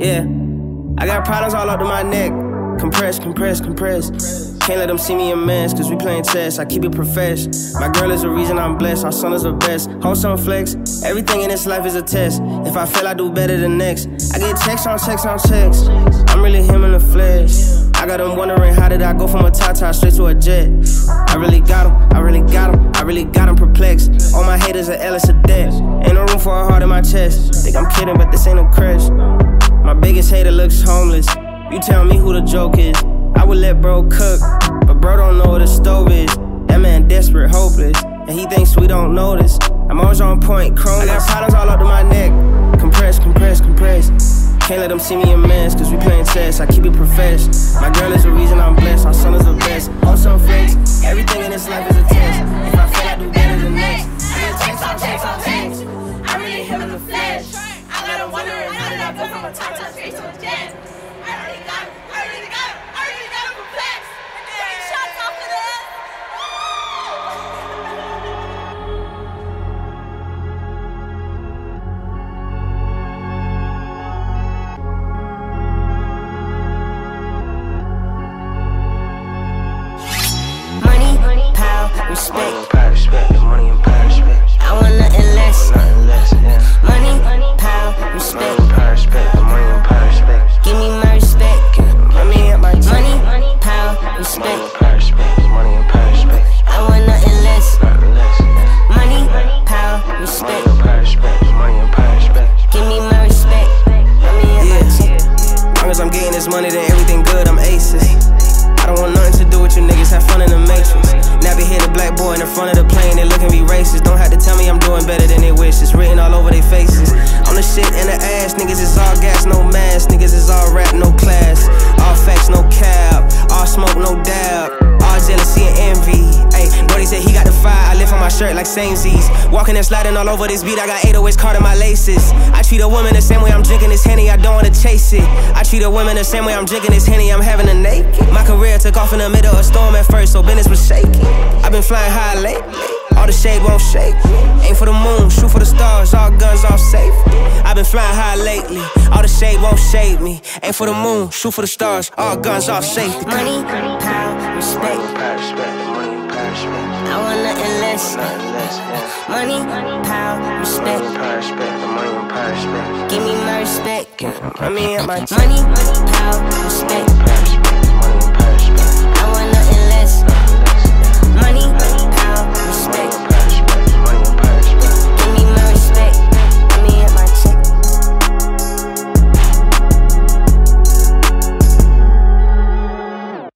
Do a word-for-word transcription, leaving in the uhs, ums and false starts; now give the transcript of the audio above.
Yeah, I got problems all up to my neck. Compress, compress, compress. Can't let them see me in mess, cause we playing chess. I keep it profesh. My girl is the reason I'm blessed. Our son is the best. Wholesome flex. Everything in this life is a test. If I fail, I do better than next. I get checks on checks on checks. I'm really him in the flesh. I got them wondering how did I go from a Tata straight to a jet. I really got him, I really got him, I really got him perplexed. All my haters are Ellis or death. Ain't no room for a heart in my chest. Think I'm kidding, but this ain't a crash. My biggest hater looks homeless. You tell me who the joke is. I would let bro cook, but bro don't know what a stove is. That man desperate, hopeless, and he thinks we don't notice. I'm always on point, chrome. I got problems all up to my neck. Compress, compress, compress. Can't let them see me in mess, cause we playing chess. I keep it profesh. My girl is the reason I'm blessed. Our son is the best. Also flex. Everything in this life is a test. If I fail, I do better than next. I get checks on checks on checks. I really him in the flesh. I got him wondering how did I go from a top top straight to a jet. I already got him. I already got him. I already got him perplexed. Three shots off of this. Money, power, respect. Money and power, respect. I want nothing less. Nothing less, yeah. Money, power, respect. Money and power, respect. Money and power, respect. Give me my respect. Money at my Money, money. power, Money respect. and power, respect. Money and power, respect. I want nothing less. Nothing less, yeah. Money, power, Money respect. and power, respect. Money and power, respect. Give me my respect. Money at my check. Long as I'm getting this money, then everything good, I'm aces. I don't want nothing to do with you niggas, have fun in the matrix. Nappy headed black boy in the front of the plane, they looking be racist. Don't have to tell me I'm doing better than they wish. It's written all over their faces. On the shit and the ass, niggas is all gas, no mask. Niggas is all rap, no class. All facts, no cap. All smoke, no dab. All jealousy and envy. Ayy, Brody said he got the fire, I lift on my shirt like samesies. Walking and sliding all over this beat, I got eight oh eights caught in my laces. I treat a woman the same way I'm drinking this Henny, I don't wanna chase it. I treat a woman the same way I'm drinking this Henny, I'm having a naked. My career took off in the middle of a storm at first, so business was shaking. I've been flying high lately, all the shade won't shake. Aim for the moon, shoot for the stars, all guns off safe. I've been flying high lately, all the shade won't shade me. Aim for the moon, shoot for the stars, all guns off safety. Money, power, respect. Money and power, respect. Money and power, respect. I want nothing less. Nothing less, yeah. Money, power, Money respect. and power, respect. Money and power, respect. Give me my respect. Money at my Money, power, respect. Power, respect.